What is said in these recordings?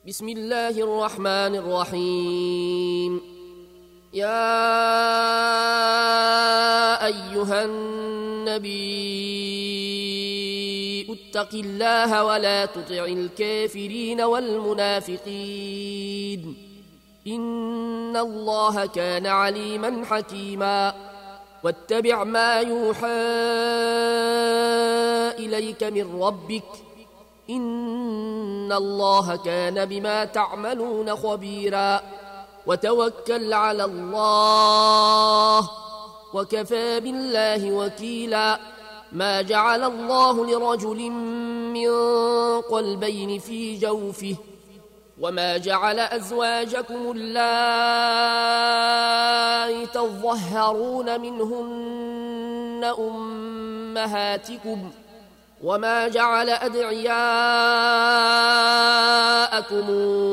بسم الله الرحمن الرحيم. يا أيها النبي اتق الله ولا تطع الكافرين والمنافقين إن الله كان عليما حكيما. واتبع ما يوحى إليك من ربك إن الله كان بما تعملون خبيرا. وتوكل على الله وكفى بالله وكيلا. ما جعل الله لرجل من قلبين في جوفه وما جعل أزواجكم اللائي تظهرون منهن أمهاتكم وما جعل أدعياءكم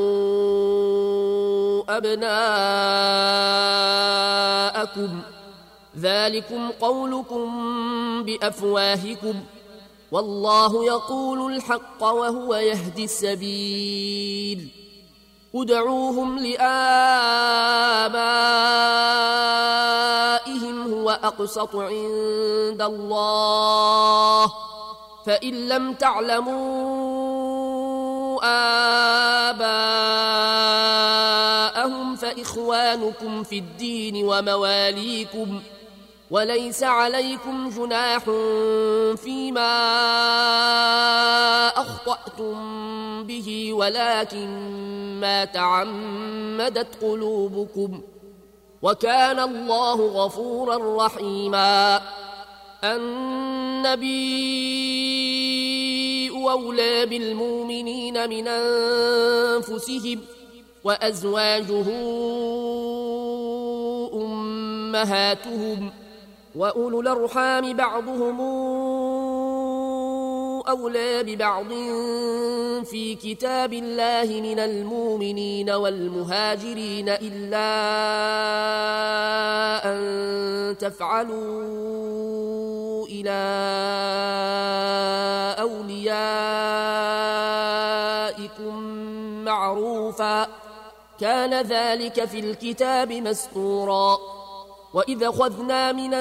أبناءكم ذلكم قولكم بأفواهكم والله يقول الحق وهو يهدي السبيل. ادعوهم لآبائهم هو أقسط عند الله فإن لم تعلموا آباءهم فإخوانكم في الدين ومواليكم وليس عليكم جناح فيما أخطأتم به ولكن ما تعمدت قلوبكم وكان الله غفورا رحيما. النبي أولى بالمؤمنين من أنفسهم وأزواجه أمهاتهم وأولو الأرحام بعضهم أولى ببعض في كتاب الله من المؤمنين والمهاجرين إلا أن تفعلوا إلى أوليائكم معروفا كان ذلك في الكتاب مسطورا. وإذا أخذنا من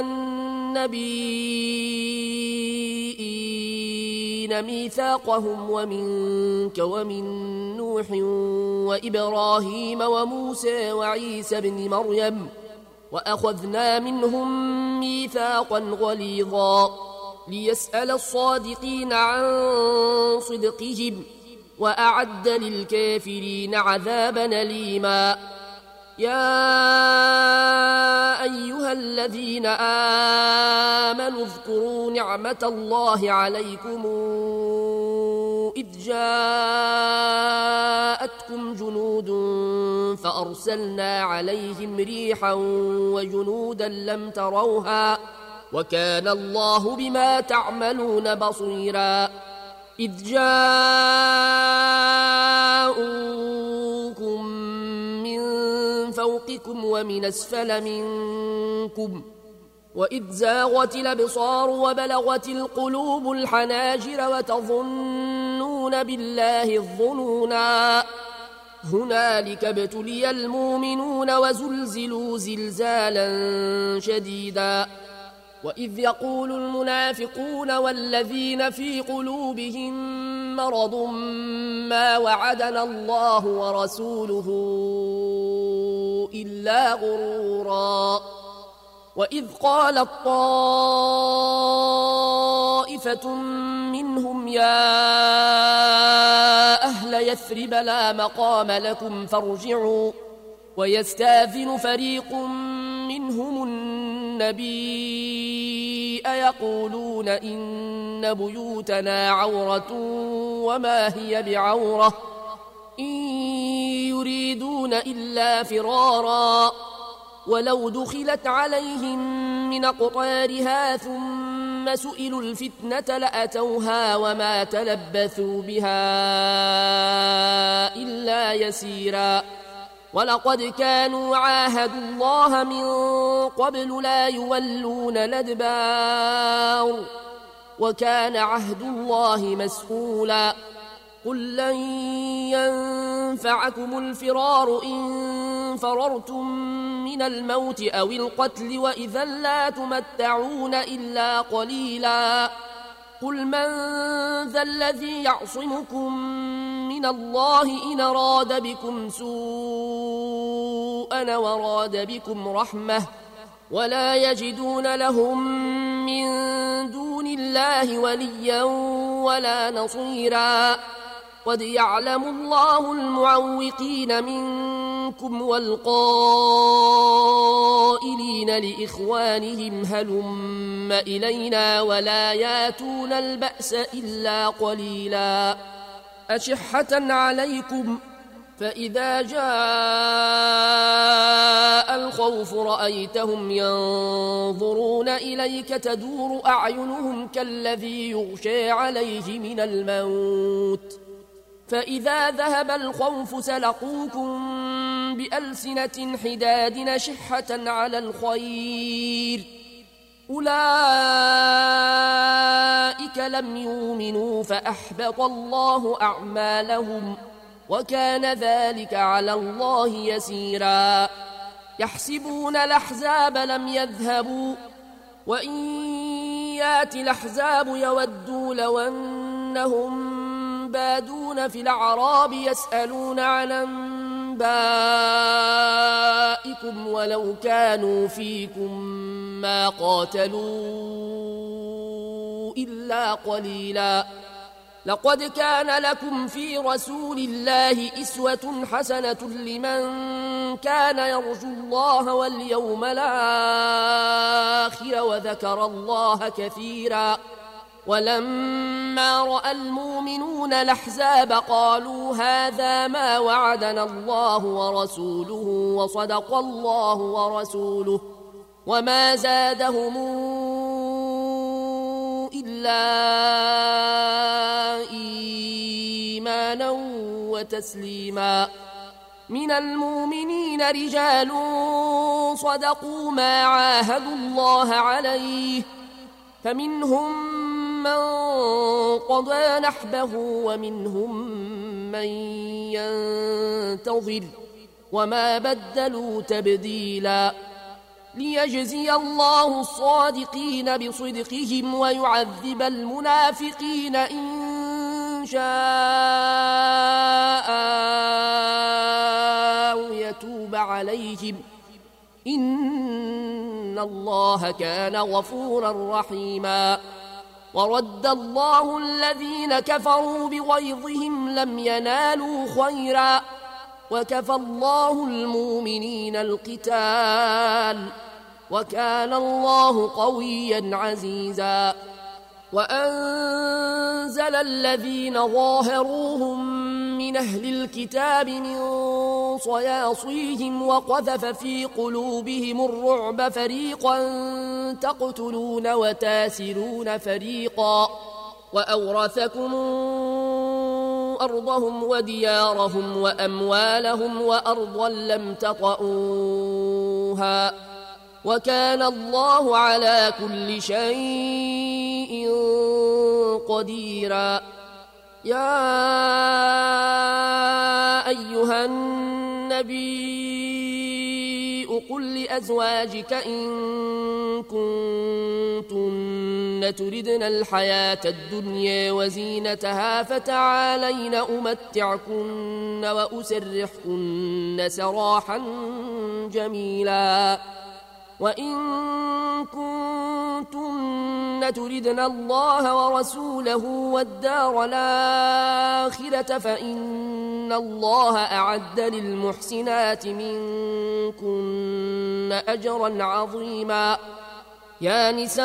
النبيين ميثاقهم ومنك ومن نوح وإبراهيم وموسى وعيسى بن مريم وأخذنا منهم ميثاقا غليظا ليسأل الصادقين عن صدقهم وأعد للكافرين عذابا أليما. يا أيها الذين آمنوا اذكروا نعمة الله عليكم إذ جاءتكم جنود فأرسلنا عليهم ريحا وجنودا لم تروها وكان الله بما تعملون بصيرا. إذ جاءوكم من فوقكم ومن أسفل منكم وإذ زاغت الأبصار وبلغت القلوب الحناجر وتظنون بالله الظنونا هنالك ابتلي المؤمنون وزلزلوا زلزالا شديدا. وإذ يقول المنافقون والذين في قلوبهم مرض ما وعدنا الله ورسوله إلا غرورا. وإذ قالت طائفة منهم يا أهل يثرب لا مقام لكم فارجعوا ويستاذن فريق منهم النبي يقولون إن بيوتنا عورة وما هي بعورة إن يريدون إلا فرارا ولو دخلت عليهم من أقطارها ثم سئلوا الفتنة لأتوها وما تلبثوا بها إلا يسيرا. ولقد كانوا عاهدوا الله من قبل لا يولون الأدبار وكان عهد الله مسئولا. قل لن ينفعكم الفرار إن فررتم من الموت أو القتل وإذا لا تمتعون إلا قليلا قل من ذا الذي يعصمكم من الله إن أراد بكم سوءا وراد بكم رحمة ولا يجدون لهم من دون الله وليا ولا نصيرا قد يعلم الله المعوقين منكم والقائلين لإخوانهم هلم إلينا ولا ياتون البأس إلا قليلا أشحة عليكم فإذا جاء الخوف رأيتهم ينظرون إليك تدور أعينهم كالذي يغشى عليه من الموت فإذا ذهب الخوف سلقوكم بألسنة حداد نشحة على الخير أولئك لم يؤمنوا فأحبط الله أعمالهم وكان ذلك على الله يسيرا يحسبون الأحزاب لم يذهبوا وإن يات الأحزاب يودوا لو أنهم بادون في الأعراب يسألون عن أنبائكم ولو كانوا فيكم ما قاتلوا إلا قليلا لقد كان لكم في رسول الله إسوة حسنة لمن كان يرجو الله واليوم الآخر وذكر الله كثيرا ولما رأى المؤمنون الأحزاب قالوا هذا ما وعدنا الله ورسوله وصدق الله ورسوله وما زادهم إلا إيمانا وتسليما من المؤمنين رجال صدقوا ما عاهدوا الله عليه فمنهم من قضى نحبه ومنهم من ينتظر وما بدلوا تبديلا ليجزي الله الصادقين بصدقهم ويعذب المنافقين إن شاء أو يتوب عليهم إن الله كان غفورا رحيما ورد الله الذين كفروا بغيظهم لم ينالوا خيرا وكفى الله المؤمنين القتال وكان الله قويا عزيزا وأنزل الذين ظاهروهم من أهل الكتاب من صياصيهم وقذف في قلوبهم الرعب فريقا تقتلون وتاسرون فريقا وأورثكم أرضهم وديارهم وأموالهم وأرضا لم تطئوها وكان الله على كل شيء قديرا يا أيها النبي قل لأزواجك إن كنتن تردن الحياة الدنيا وزينتها فتعالين أمتعكن وأسرحكن سراحا جميلا وإن كنتن تردن الله ورسوله والدار الآخرة فإن الله أعد للمحسنات منكن أجرا عظيما يا نساء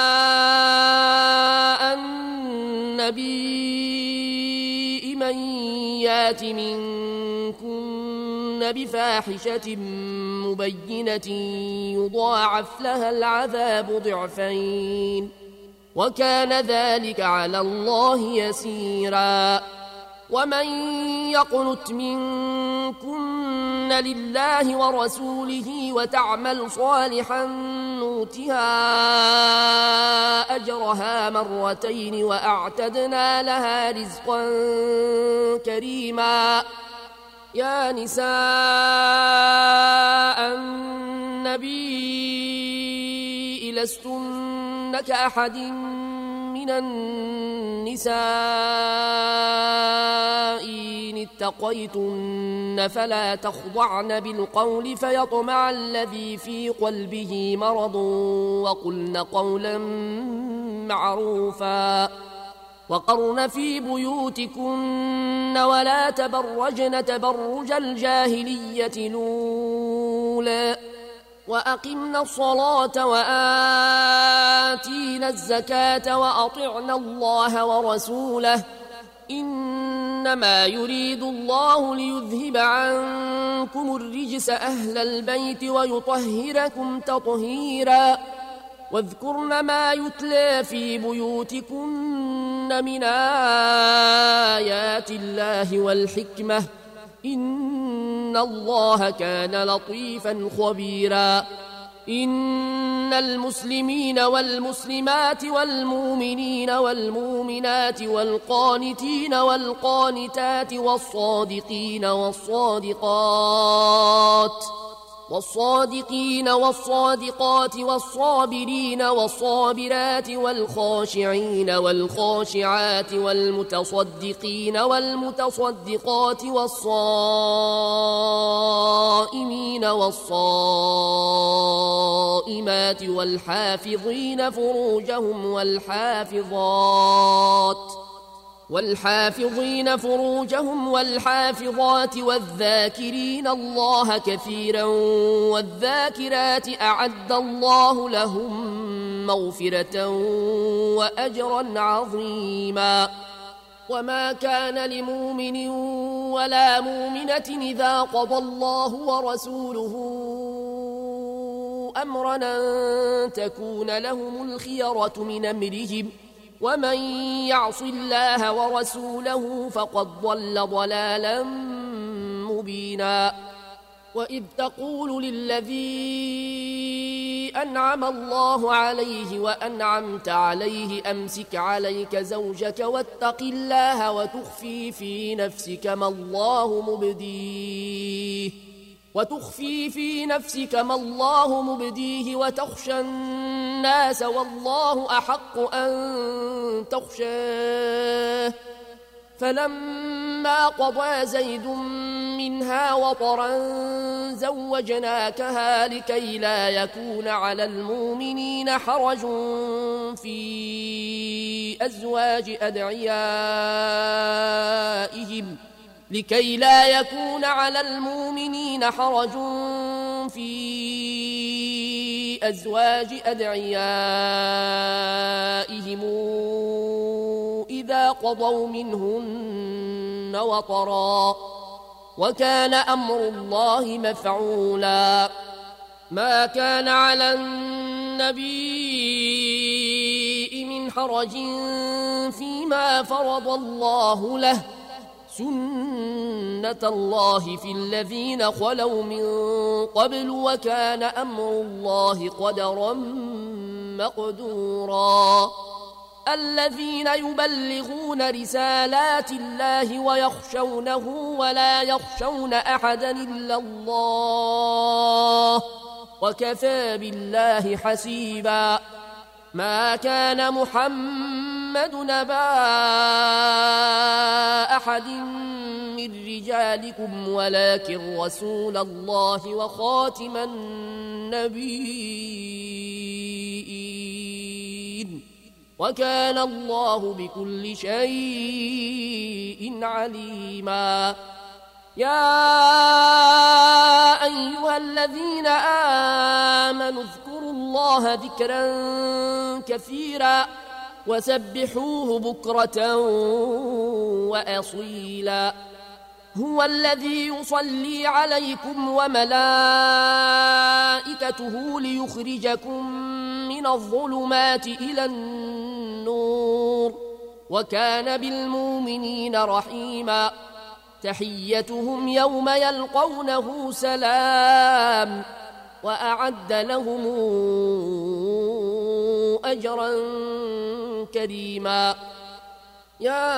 النبي من يات منكن بفاحشة مبينة يضاعف لها العذاب ضعفين وكان ذلك على الله يسيرا ومن يقنت منكن لله ورسوله وتعمل صالحا نؤتها أجرها مرتين وأعتدنا لها رزقا كريما. يا نساء النبي لستن كأحد من النساء إن اتقيتن فلا تخضعن بالقول فيطمع الذي في قلبه مرض وقلن قولا معروفا وقرن في بيوتكن ولا تبرجن تبرج الجاهلية الأولى وأقمنا الصلاة وآتينا الزكاة وأطعنا الله ورسوله إنما يريد الله ليذهب عنكم الرجس أهل البيت ويطهركم تطهيرا واذكرن ما يتلى في بيوتكن من آيات الله والحكمة إن الله كان لطيفا خبيرا. إن المسلمين والمسلمات والمؤمنين والمؤمنات والقانتين والقانتات والصادقين والصادقات والصابرين والصابرات والخاشعين والخاشعات والمتصدقين والمتصدقات والصائمين والصائمات والحافظين فروجهم والحافظات والذاكرين الله كثيرا والذاكرات أعد الله لهم مغفرة وأجرا عظيما. وما كان لمؤمن ولا مؤمنة إذا قضى الله ورسوله أمرا أن تكون لهم الخيرة من أمرهم ومن يعص الله ورسوله فقد ضل ضلالا مبينا. وإذ تقول للذي أنعم الله عليه وأنعمت عليه أمسك عليك زوجك واتق الله وتخفي في نفسك ما الله مبديه وتخشى الناس والله أحق أن تخشاه فلما قضى زيد منها وطرا زوجناكها لكي لا يكون على المؤمنين حرج في أزواج أدعيائهم إذا قضوا منهن وطرا وكان أمر الله مفعولا. ما كان على النبي من حرج فيما فرض الله له سنة الله في الذين خلوا من قبل وكان أمر الله قدرا مقدورا. الذين يبلغون رسالات الله ويخشونه ولا يخشون أحدا إلا الله وكفى بالله حسيبا. ما كان محمد نبا أحد من رجالكم ولكن رسول الله وخاتم النبيين وكان الله بكل شيء عليما. يا أيها الذين آمنوا اذكروا الله ذكرا كثيرا وسبحوه بكرة وأصيلا. هو الذي يصلي عليكم وملائكته ليخرجكم من الظلمات إلى النور وكان بالمؤمنين رحيما تحيتهم يوم يلقونه سلام وأعد لهم أجرا كريما يا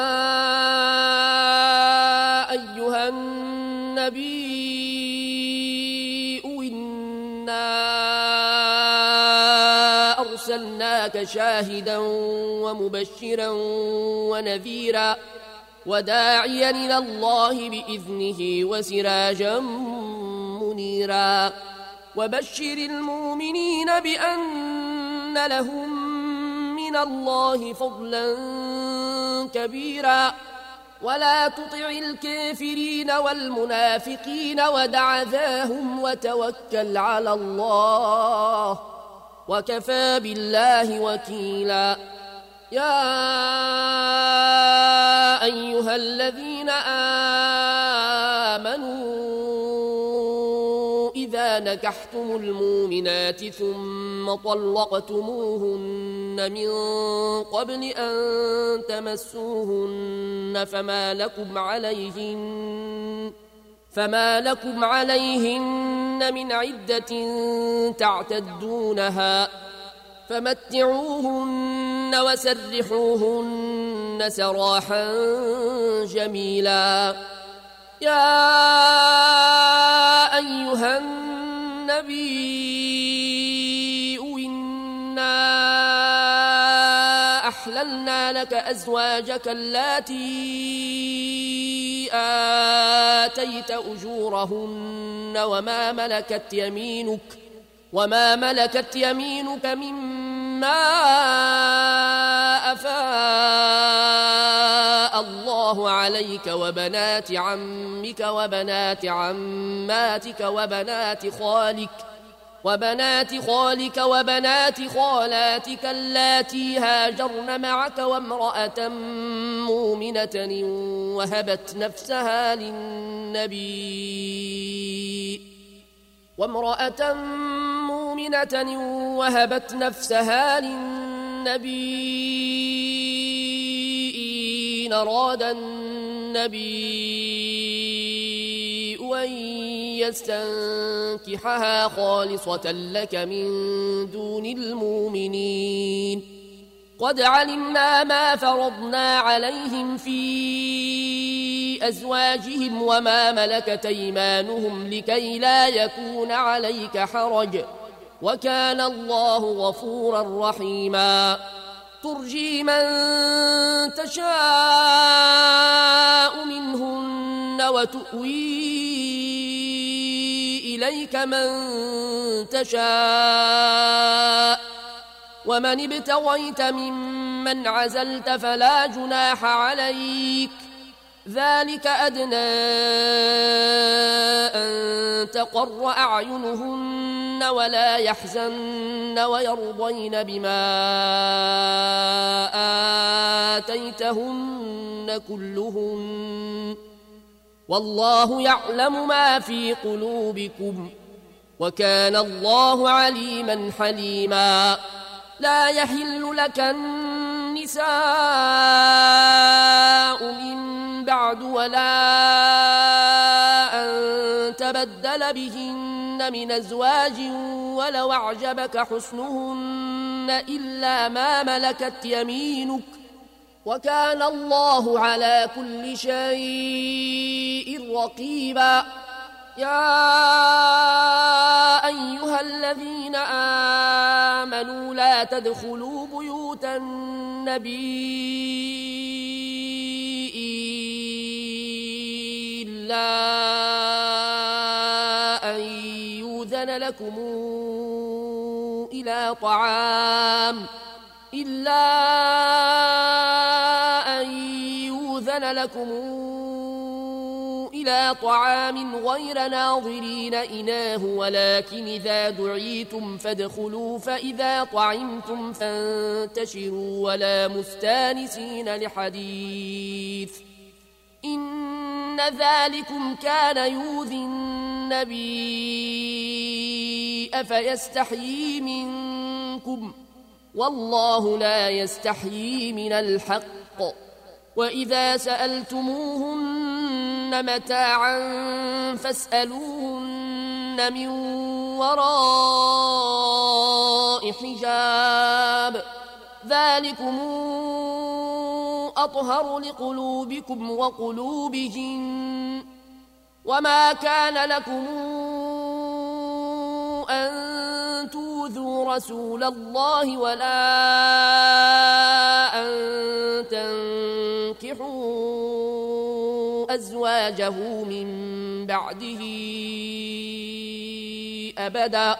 أيها النبي إنا أرسلناك شاهدا ومبشرا ونذيرا وداعيا إلى الله بإذنه وسراجا منيرا وبشر المؤمنين بأن لهم من الله فضلا كبيرا ولا تطع الكافرين والمنافقين ودع ذاهم وتوكل على الله وكفى بالله وكيلا يا أيها الذين آمنوا إذا نكحتم المؤمنات ثم طلقتموهن من قبل أن تمسوهن فما لكم عليهن من عدة تعتدونها فمتعوهن وسرحوهن سراحا جميلا يا أيها النبي إنا أحللنا لك أزواجك اللاتي آتيت أجورهن وما ملكت يمينك مما أفاء الله عليك وبنات عمك وبنات عماتك وبنات خالك وبنات خالاتك اللاتي هاجرن معك وامرأة مؤمنة وهبت نفسها للنبي إن أراد النبي أن يستنكحها خالصة لك من دون المؤمنين قد علمنا ما فرضنا عليهم في أزواجهم وما ملكت أيمانهم لكي لا يكون عليك حرج وكان الله غفورا رحيما ترجي من تشاء منهن وتؤوي إليك من تشاء ومن ابتغيت ممن عزلت فلا جناح عليك ذلك أدنى أن تقر أعينهن ولا يحزن ويرضين بما آتيتهن كلهن والله يعلم ما في قلوبكم وكان الله عليما حليما لا يحل لك النساء من بعد ولا أن تبدل بهن من أزواج ولو أعجبك حسنهن إلا ما ملكت يمينك وكان الله على كل شيء رقيبا يا أيها الذين آمنوا لا تدخلوا بيوت النبي إلا أن يؤذن لكم إلى طعام غير ناظرين إناه ولكن إذا دعيتم فادخلوا فإذا طعمتم فانتشروا ولا مستانسين لحديث إن ذلكم كان يؤذي النبي أفيستحيي منكم والله لا يستحيي من الحق وإذا سألتموهن متاعا فاسألوهن من وراء حجاب ذلكم أطهر لقلوبكم وقلوبهن وما كان لكم أن تؤذوا رسول الله ولا أن تنكحوا أزواجه من بعده أبدا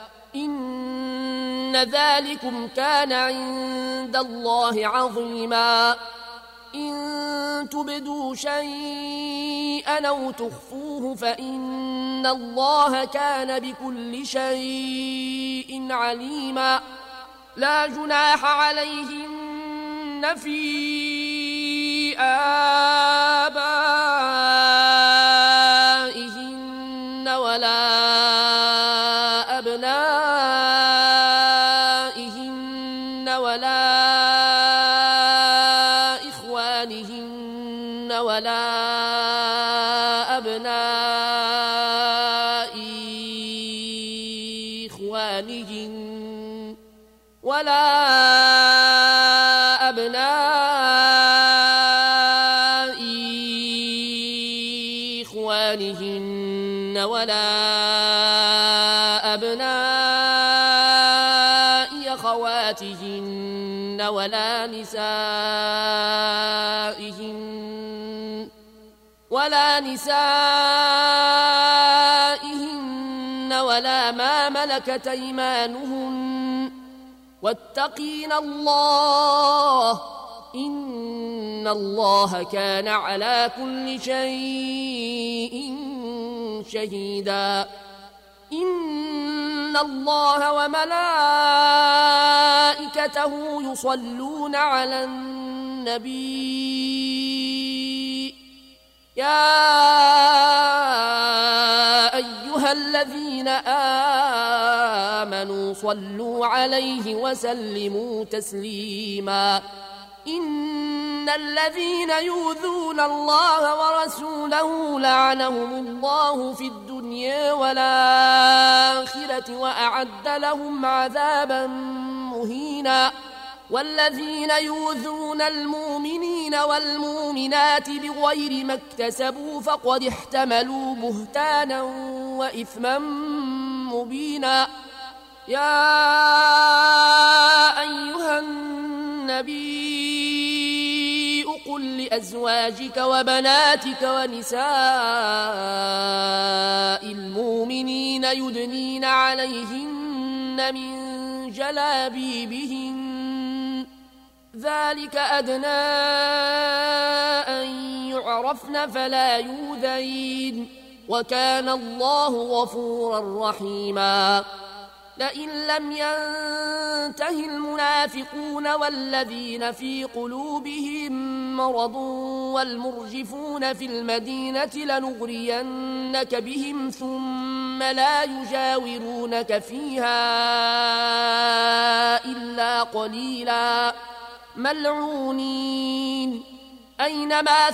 إن ذلكم كان عند الله عظيما إن تبدوا شيئا أو تخفوه فإن الله كان بكل شيء عليما لا جناح عليهن في آبائهن ولا أبنائهن ولا إخوانهن ولا أبناء إخوانهن ولا أبناء إخوانهن ولا أبناء أخواتهن ولا نسائهن ولا ما ملكت أيمانهن واتقين الله إن الله كان على كل شيء شهيدا إن الله وملائكته يصلون على النبي يا أيها الذين آمنوا صلوا عليه وسلموا تسليما إن الذين يؤذون الله ورسوله لعنهم الله في الدنيا والآخرة وأعد لهم عذابا مهينا والذين يؤذون المؤمنين والمؤمنات بغير ما اكتسبوا فقد احتملوا بهتانا وإثما مبينا يا أيها النبي قل لأزواجك وبناتك ونساء المؤمنين يدنين عليهن من جلابيبهن ذلك أدنى أن يعرفن فلا يؤذين وكان الله غفورا رحيما لئن لم ينته المنافقون والذين في قلوبهم مرض والمرجفون في المدينة لنغرينك بهم ثم لا يجاورونك فيها إلا قليلا ملعونين أينما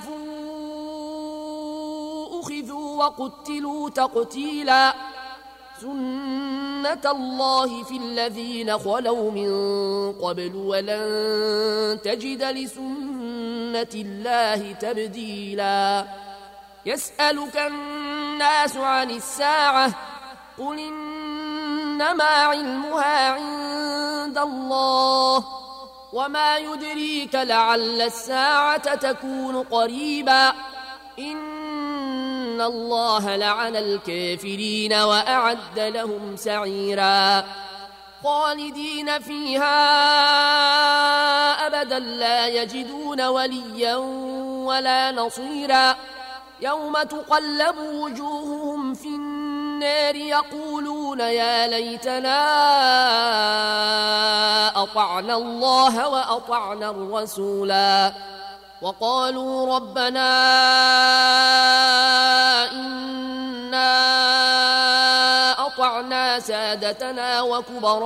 ثقفوا أخذوا وقتلوا تقتيلا سنة الله في الذين خلوا من قبل ولن تجد لسنة الله تبديلا يسألك الناس عن الساعة قل إنما علمها عند الله وما يدريك لعل الساعة تكون قريبا إن الله لعن الكافرين وأعد لهم سعيرا خالدين فيها أبدا لا يجدون وليا ولا نصيرا يوم تقلب وجوههم في النار يقولون يا ليتنا أطعنا الله وأطعنا الرسولا وقالوا ربنا إنا أطعنا سادتنا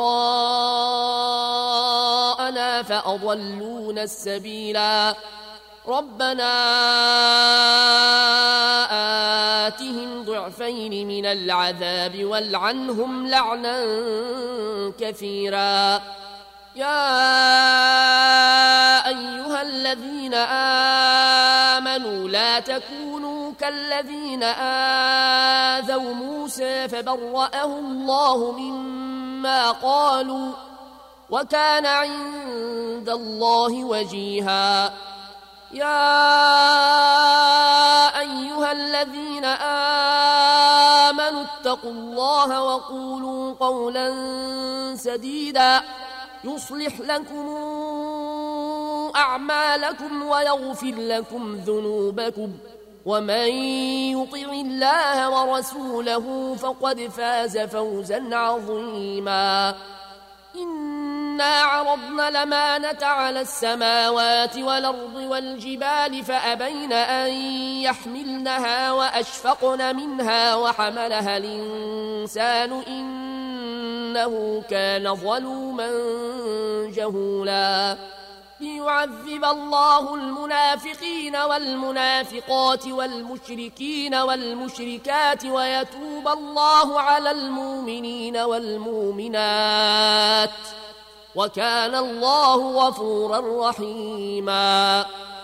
وكبراءنا فأضلونا السبيلا ربنا آتهم ضعفين من العذاب والعنهم لعنا كثيرا. يا أيها الذين آمنوا لا تكونوا كالذين آذوا موسى فبرأه الله مما قالوا وكان عند الله وجيها. يا أيها الذين آمنوا اتقوا الله وقولوا قولا سديدا يصلح لكم أعمالكم ويغفر لكم ذنوبكم ومن يطع الله ورسوله فقد فاز فوزا عظيما. إنا عرضنا الأمانة على السماوات والأرض والجبال فأبين أن يحملنها وأشفقن منها وحملها الإنسان إنه كان ظلوما جهولا. ليعذب الله المنافقين والمنافقات والمشركين والمشركات ويتوب الله على المؤمنين والمؤمنات وكان الله غفورا رحيما.